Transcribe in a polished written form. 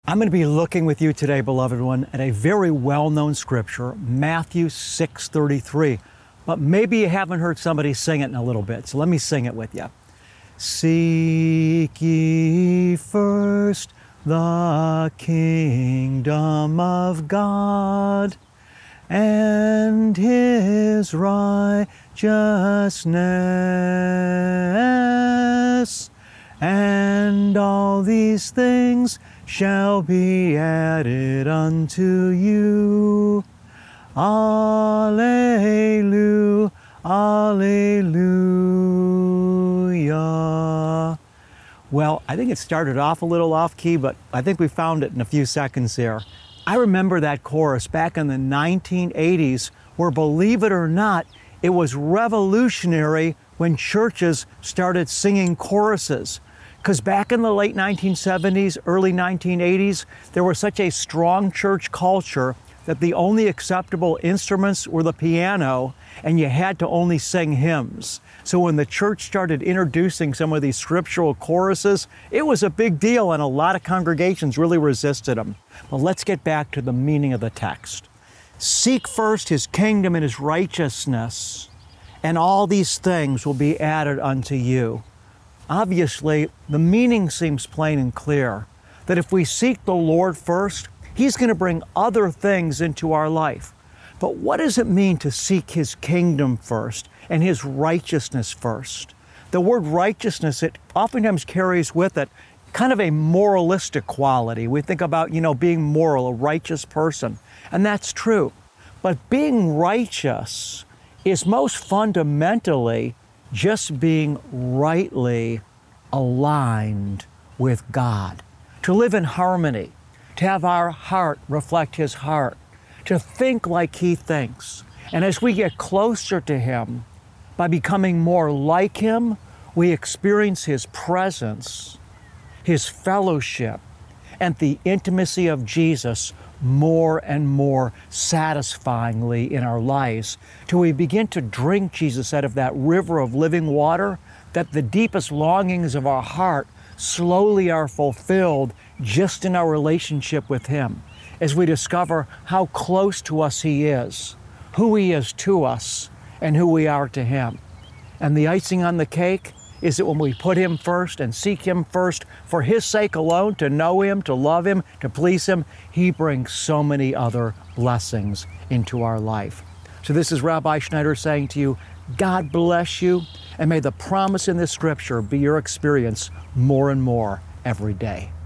I'm going to be looking with you today, beloved one, at a very well-known scripture, Matthew 6:33. But maybe you haven't heard somebody sing it in a little bit, so let me sing it with you. Seek ye first the kingdom of God and His righteousness, and all these things shall be added unto you. Alleluia, alleluia. Well, I think it started off a little off key, but I think we found it in a few seconds here. I remember that chorus back in the 1980s where, believe it or not, it was revolutionary when churches started singing choruses. Because back in the late 1970s, early 1980s, there was such a strong church culture that the only acceptable instruments were the piano, and you had to only sing hymns. So when the church started introducing some of these scriptural choruses, it was a big deal, and a lot of congregations really resisted them. But let's get back to the meaning of the text. Seek first His kingdom and His righteousness, and all these things will be added unto you. Obviously, the meaning seems plain and clear, that if we seek the Lord first, He's going to bring other things into our life. But what does it mean to seek His kingdom first and His righteousness first? The word righteousness, it oftentimes carries with it kind of a moralistic quality. We think about, being moral, a righteous person, and that's true. But being righteous is most fundamentally just being rightly aligned with God, to live in harmony, to have our heart reflect His heart, to think like He thinks. And as we get closer to Him, by becoming more like Him, we experience His presence, His fellowship, and the intimacy of Jesus more and more satisfyingly in our lives, till we begin to drink, Jesus said, of that river of living water, that the deepest longings of our heart slowly are fulfilled just in our relationship with Him, as we discover how close to us He is, who He is to us, and who we are to Him. And the icing on the cake is that when we put Him first and seek Him first for His sake alone, to know Him, to love Him, to please Him, He brings so many other blessings into our life. So this is Rabbi Schneider saying to you, God bless you, and may the promise in this scripture be your experience more and more every day.